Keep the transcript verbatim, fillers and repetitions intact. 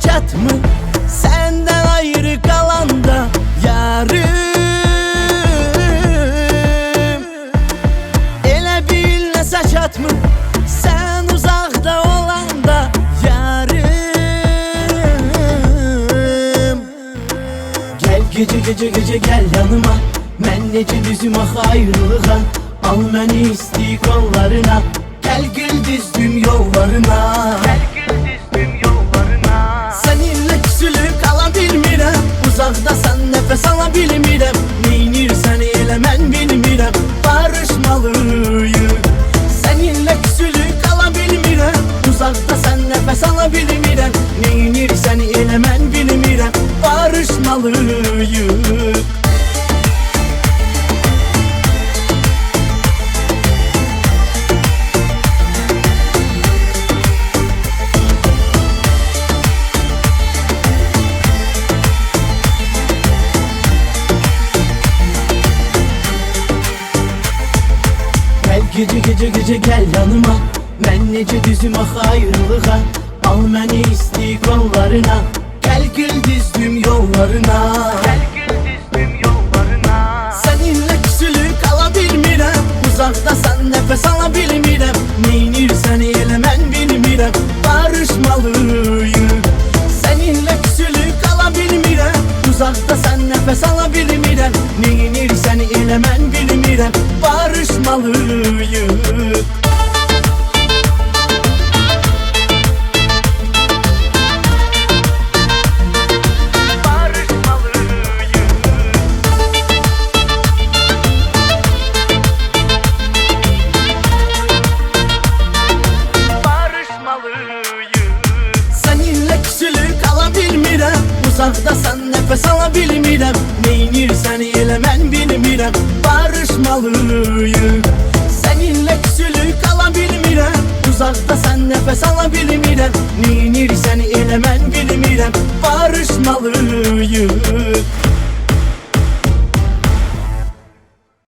çatmı senden ayrı kalanda yarım. Elə billəsə çatmı sen uzakta olanda yarım. Gel gece gece gece gel yanıma, mən necə düzüm axı ayrılığa. Al məni isti kollarına, gel gül düzdüm yollarına. Gel gül düzdüm yollarına. Seninle küsülüp kala bilmirəm, uzaqdasan nəfəs ala bilmirəm. Neynirsən elə mən bilmirəm, barışmalıyıq. Seninle küsülüp kala bilmirəm, uzaqdasan nəfəs ala bilmirəm. Neynirsən elə mən bilmirəm, barışmalıyıq. Gece gece gece gel yanıma, mən necə düzüm axı ayrılığa. Al məni isti kollarına, gel gül düzdüm yollarına. Gel gül düzdüm yollarına. Seninle küsülüp kala bilmirəm, uzaqdasan nəfəs ala bilmirəm. Neynirsən elə mən bilmirəm, barışmalıyıq. Seninle küsülüp kala bilmirəm, uzaqdasan nəfəs ala bilmirəm. Neynirsən elə mən bilmirəm, barışmalıyıq. Seninle küsülüp kala bilmirəm, uzaqdasan nəfəs ala bilmirəm. Neynirsən elə mən bilmirəm, barışmalıyıq. Seninle küsülüp kala bilmirəm, uzaqdasan nəfəs ala bilmirəm.